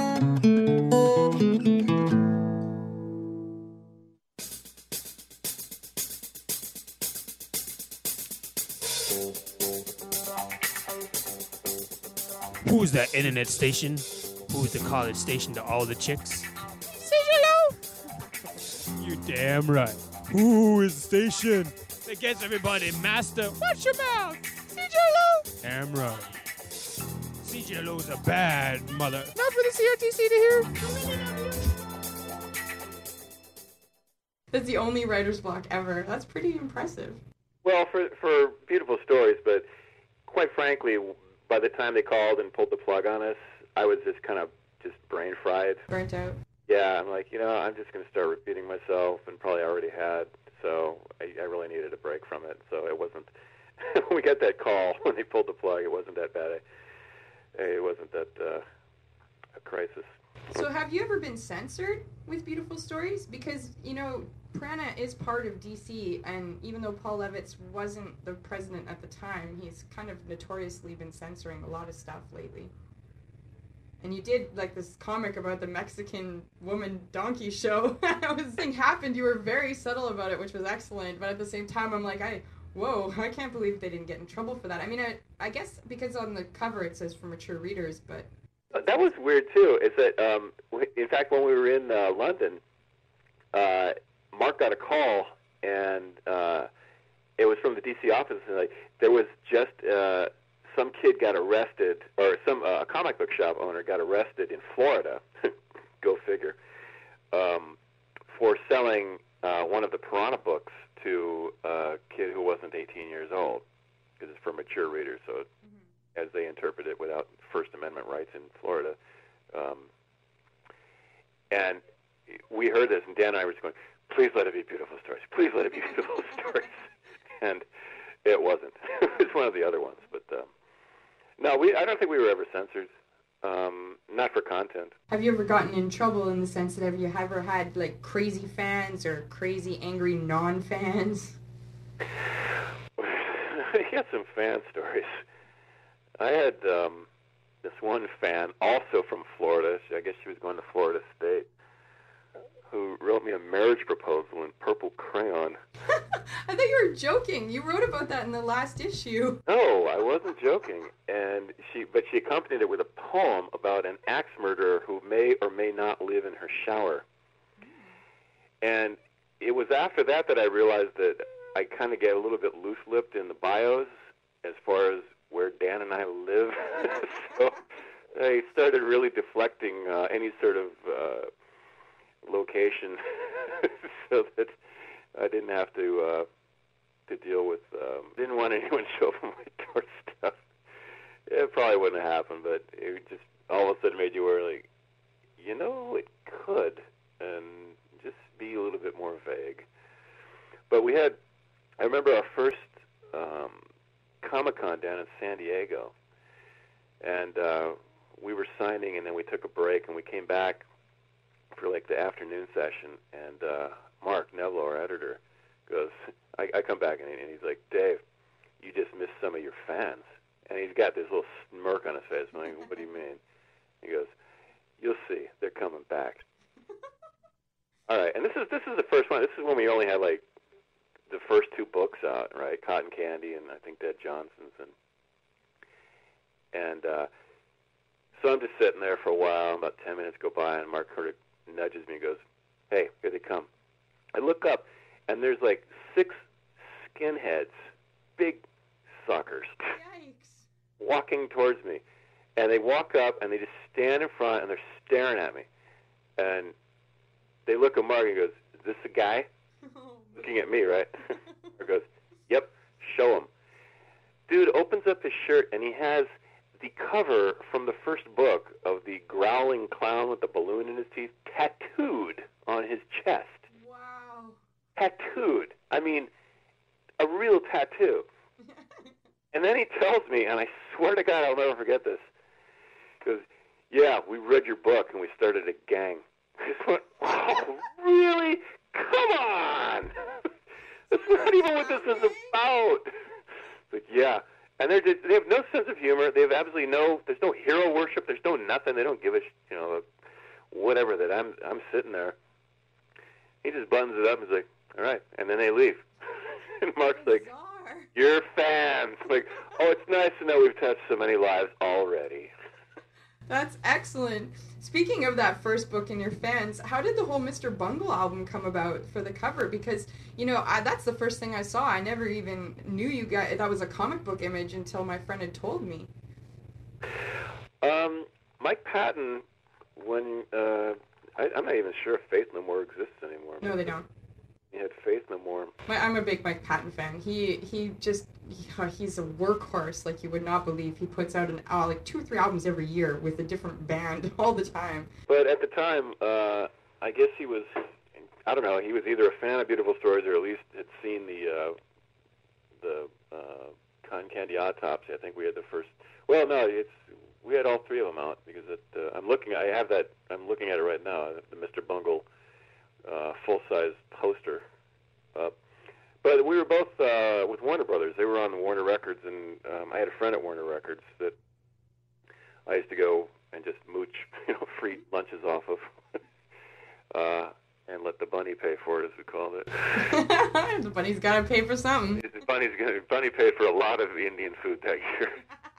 Who's that internet station? Who's the college station to all the chicks? CJLO! You're damn right. Who is the station that gets everybody master? Watch your mouth! CJLO! Damn right. CJLO's a bad mother. Not for the CRTC to hear. That's the only writer's block ever. That's pretty impressive. Well, for beautiful stories, but quite frankly, by the time they called and pulled the plug on us, I was just kind of brain fried. Burnt out. Yeah, I'm like, I'm just going to start repeating myself, and probably already had, so I really needed a break from it. So it wasn't, when we got that call, when they pulled the plug, it wasn't that bad. It wasn't that a crisis. So have you ever been censored with Beautiful Stories? Because, Prana is part of DC, and even though Paul Levitz wasn't the president at the time, he's kind of notoriously been censoring a lot of stuff lately. And you did, this comic about the Mexican woman donkey show. When this thing happened, you were very subtle about it, which was excellent. But at the same time, I'm like, I can't believe they didn't get in trouble for that. I mean, I guess because on the cover it says for mature readers, but... That was weird, too, is that, in fact, when we were in London, Mark got a call, and it was from the D.C. office, and there was just some kid got arrested, or a comic book shop owner got arrested in Florida, go figure, for selling one of the Piranha books to a kid who wasn't 18 years old, because it's for mature readers, so as they interpret it without First Amendment rights in Florida. And we heard this, and Dan and I were just going, please let it be Beautiful Stories. Please let it be Beautiful Stories. And it wasn't. It was one of the other ones. But no, I don't think we were ever censored. Not for content. Have you ever gotten in trouble in the sense that have you ever had crazy fans or crazy angry non-fans? I had some fan stories. I had this one fan, also from Florida. I guess she was going to Florida State, who wrote me a marriage proposal in purple crayon. I thought you were joking. You wrote about that in the last issue. No, I wasn't joking. But she accompanied it with a poem about an axe murderer who may or may not live in her shower. And it was after that I realized that I kind of get a little bit loose-lipped in the bios as far as where Dan and I live. So I started really deflecting any sort of location so that I didn't have to deal with, didn't want anyone to show up on my doorstep. It probably wouldn't have happened, but it just all of a sudden made you worry, it could, and just be a little bit more vague. But I remember our first Comic-Con down in San Diego, and we were signing, and then we took a break, and we came back for the afternoon session, and Mark Neville, our editor, goes, I come back, and he's like, Dave, you just missed some of your fans. And he's got this little smirk on his face. I'm like, what do you mean? He goes, you'll see, they're coming back. All right, and this is the first one. This is when we only had the first two books out, right? Cotton Candy and I think Dead Johnsons, and so I'm just sitting there for a while. About 10 minutes go by, and Mark Curtis nudges me and goes, "Hey, here they come." I look up, and there's 6 skinheads, big suckers, walking towards me, and they walk up and they just stand in front and they're staring at me, and they look at Mark and goes, "Is this the guy?" Looking at me, right? Or goes, "Yep, show him." Dude opens up his shirt and he has the cover from the first book of the growling clown with the balloon in his teeth tattooed on his chest. Wow. Tattooed. I mean, a real tattoo. And then he tells me, and I swear to God I'll never forget this, because, yeah, we read your book and we started a gang. I just went, oh, really? Come on! That's not even what this is about. But yeah, and And they have no sense of humor. They have absolutely there's no hero worship. There's no nothing. They don't give a, whatever that I'm sitting there. He just buttons it up and is like, all right. And then they leave. And Mark's like, you're fans. Like, oh, it's nice to know we've touched so many lives already. That's excellent. Speaking of that first book and your fans, how did the whole Mr. Bungle album come about for the cover? Because, that's the first thing I saw. I never even knew you guys, that was a comic book image until my friend had told me. Mike Patton, when, I'm not even sure if Faith No More exists anymore. No, they don't. He had Faith No More. I'm a big Mike Patton fan. He's a workhorse like you would not believe. He puts out like 2 or 3 albums every year with a different band all the time. But at the time, I guess he was, I don't know, he was either a fan of Beautiful Stories or at least had seen the Cotton Candy Autopsy. I think we had the first. Well, no, we had all 3 of them out because I'm looking at it right now. The Mr. Bungle full-size poster up. But we were both with Warner Brothers. They were on Warner Records, and I had a friend at Warner Records that I used to go and just mooch, free lunches off of, and let the bunny pay for it, as we called it. The bunny's got to pay for something. Bunny paid for a lot of Indian food that year.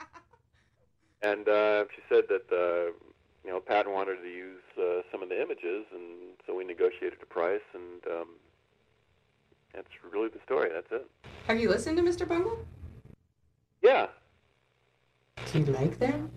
And she said that Patton wanted to use some of the images, and so we negotiated a price, and that's really the story. That's it. Have you listened to Mr. Bungle? Yeah. Do you like them?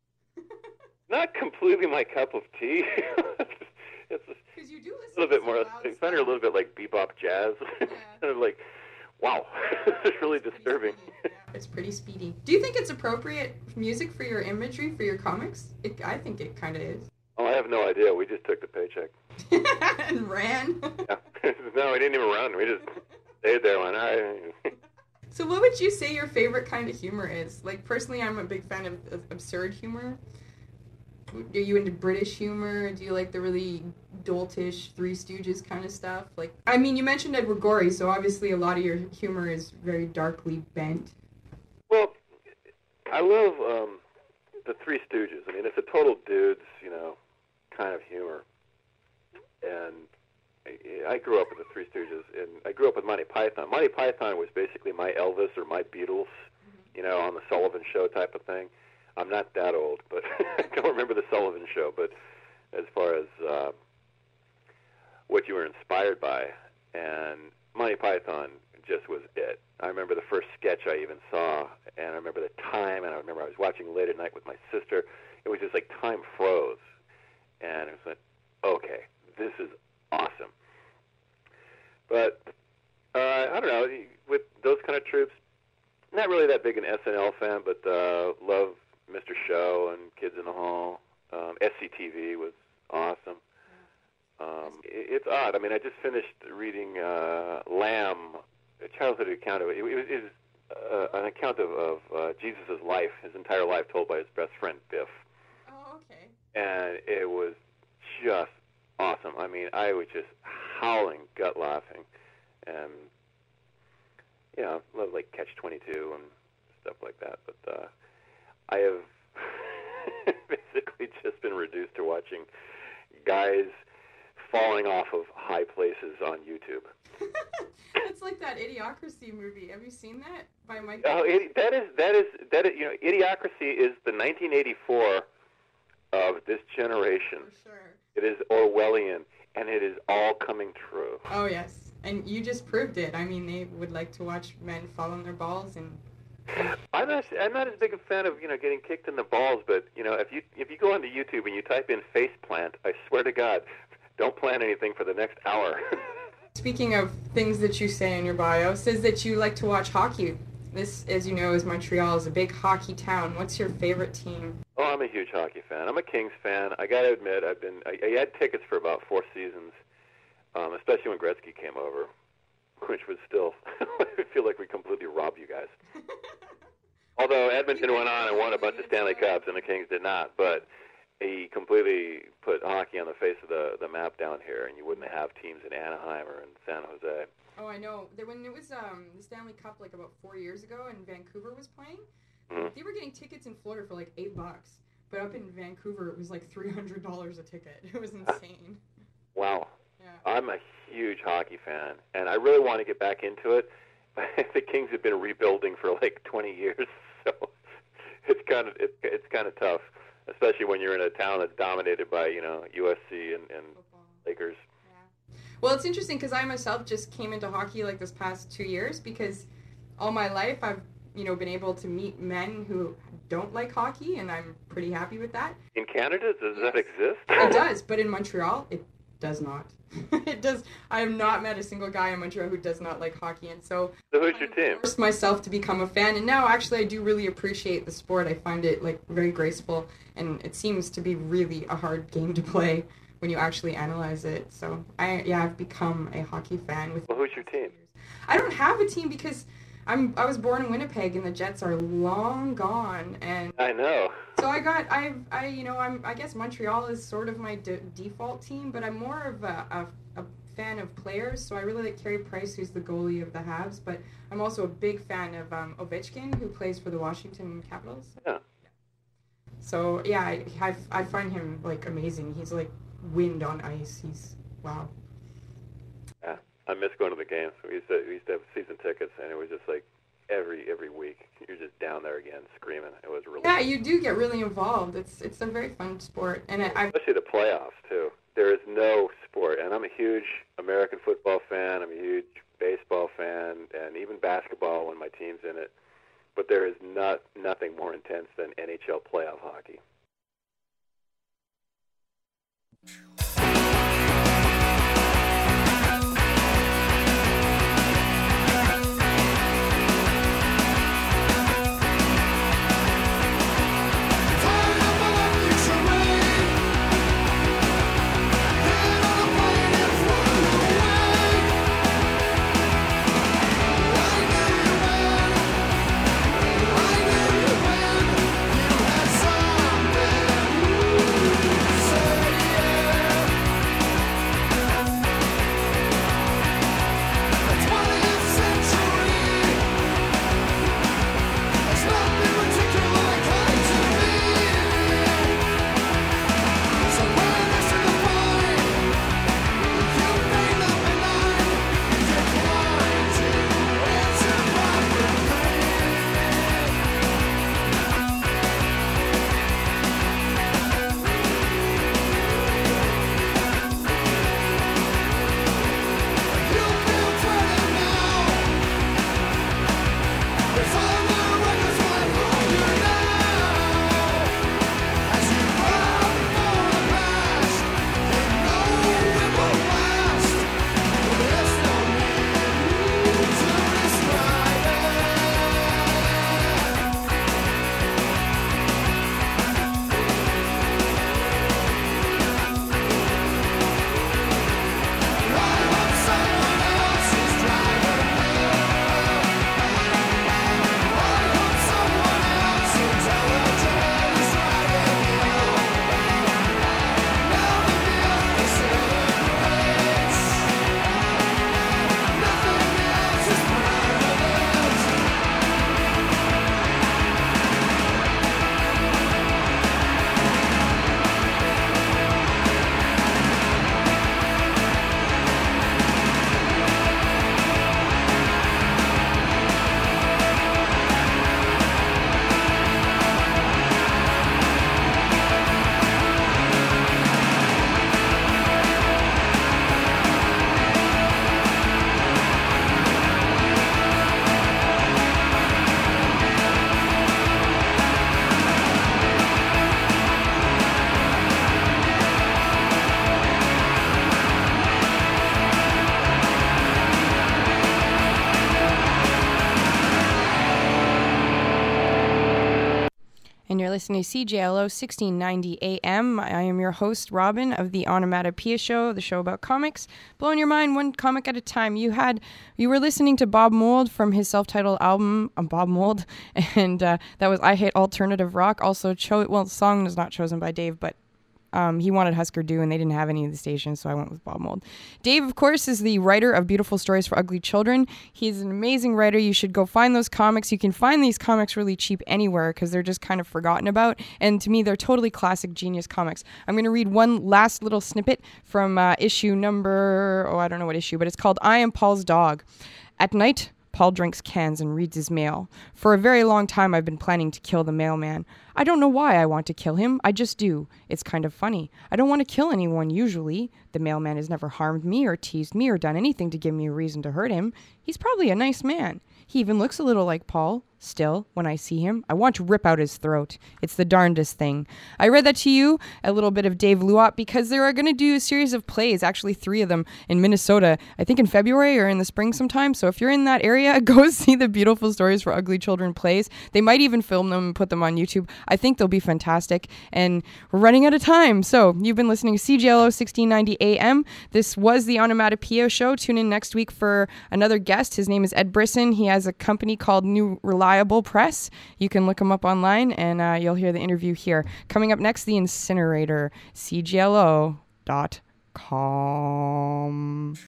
Not completely my cup of tea. It's you do listen a little bit more. I find her a little bit like bebop jazz. Yeah. Kind of like, wow, it's really disturbing. It's pretty speedy. Do you think it's appropriate music for your imagery, for your comics? I think it kind of is. Oh, I have no idea. We just took the paycheck. And ran? Yeah. No, we didn't even run. We just stayed there. Went, all right. So what would you say your favorite kind of humor is? Like, personally, I'm a big fan of absurd humor. Are you into British humor? Do you like the really doltish Three Stooges kind of stuff? Like, I mean, you mentioned Edward Gorey, so obviously a lot of your humor is very darkly bent. Well, I love the Three Stooges. I mean, it's a total dudes, kind of humor. And I grew up with the Three Stooges, and I grew up with Monty Python. Monty Python was basically my Elvis or my Beatles, on the Sullivan Show type of thing. I'm not that old, but I don't remember the Sullivan Show. But as far as what you were inspired by, and Monty Python just was it. I remember the first sketch I even saw, and I remember the time, and I remember I was watching late at night with my sister. It was just like time froze, and it was like, okay, this is awesome. But I don't know, with those kind of troops, not really that big an SNL fan, but love Mr. Show and Kids in the Hall. SCTV was awesome. It's odd. I mean, I just finished reading Lamb, a childhood account of it. It was an account of Jesus' life, his entire life, told by his best friend, Biff. Oh, okay. And it was just awesome. I mean, I was just howling, gut laughing. And, love like Catch-22 and stuff like that. But I have basically just been reduced to watching guys falling off of high places on YouTube. It's like that Idiocracy movie. Have you seen that by Mike? Oh, that is. Idiocracy is the 1984 of this generation. For sure. It is Orwellian, and it is all coming true. Oh yes, and you just proved it. I mean, they would like to watch men fall on their balls and. I'm not as big a fan of getting kicked in the balls, but if you go onto YouTube and you type in face plant, I swear to God, don't plan anything for the next hour. Speaking of things that you say in your bio, it says that you like to watch hockey. This, as you know, is Montreal is a big hockey town. What's your favorite team? Oh, I'm a huge hockey fan. I'm a Kings fan. I got to admit, I had tickets for about 4 seasons, especially when Gretzky came over, which was still, I feel like we completely robbed you guys. Although Edmonton went on and won a bunch of Stanley Cups and the Kings did not, but he completely put hockey on the face of the map down here, and you wouldn't have teams in Anaheim or in San Jose. Oh, I know. When it was the Stanley Cup, like about 4 years ago, and Vancouver was playing, they were getting tickets in Florida for like $8, but up in Vancouver it was like $300 a ticket. It was insane. Wow. Yeah. I'm a huge hockey fan, and I really want to get back into it. The Kings have been rebuilding for like 20 years, so it's kind of tough, especially when you're in a town that's dominated by USC and Lakers. Yeah. Well, it's interesting because I myself just came into hockey like this past 2 years because all my life I've been able to meet men who don't like hockey, and I'm pretty happy with that. In Canada, does that exist? It does, but in Montreal, it does not. It does. I have not met a single guy in Montreal who does not like hockey, and so who's your team? Forced myself to become a fan, and now actually I do really appreciate the sport. I find it like very graceful, and it seems to be really a hard game to play when you actually analyze it. So I've become a hockey fan. Well, who's your team? I don't have a team because I was born in Winnipeg, and the Jets are long gone, and I know. So I guess Montreal is sort of my default team, but I'm more of a fan of players. So I really like Carey Price, who's the goalie of the Habs, but I'm also a big fan of Ovechkin, who plays for the Washington Capitals. Yeah. So yeah, I find him like amazing. He's like wind on ice. He's wow. Yeah, I miss going to the games. We used to have season tickets, and it was just like every week you're just down there again screaming. It was really you do get really involved. It's a very fun sport, and especially the playoffs too. There is no sport, and I'm a huge American football fan. I'm a huge baseball fan, and even basketball when my team's in it. But there is nothing more intense than NHL playoff hockey. And you're listening to CJLO 1690 AM. I am your host, Robin, of the Onomatopoeia Show, the show about comics. Blowing your mind one comic at a time. You were listening to Bob Mould from his self-titled album, Bob Mould, and that was I Hate Alternative Rock. Also, the song is not chosen by Dave, but He wanted Husker Du, and they didn't have any of the stations, so I went with Bob Mould. Dave, of course, is the writer of Beautiful Stories for Ugly Children. He's an amazing writer. You should go find those comics. You can find these comics really cheap anywhere because they're just kind of forgotten about. And to me, they're totally classic genius comics. I'm going to read one last little snippet from issue number, I don't know what issue, but it's called I Am Paul's Dog. At night, Paul drinks cans and reads his mail. For a very long time, I've been planning to kill the mailman. I don't know why I want to kill him. I just do. It's kind of funny. I don't want to kill anyone usually. The mailman has never harmed me or teased me or done anything to give me a reason to hurt him. He's probably a nice man. He even looks a little like Paul. Still, when I see him, I want to rip out his throat. It's the darndest thing. I read that to you, a little bit of Dave Luop, because they are going to do a series of plays, actually 3 of them, in Minnesota, I think in February or in the spring sometime. So if you're in that area, go see the Beautiful Stories for Ugly Children plays. They might even film them and put them on YouTube. I think they'll be fantastic. And we're running out of time. So you've been listening to CJLO 1690 AM. This was the Onomatopoeia Show. Tune in next week for another guest. His name is Ed Brisson. He has a company called New Reliable Press. You can look him up online and you'll hear the interview here. Coming up next, The Incinerator, CJLO.com.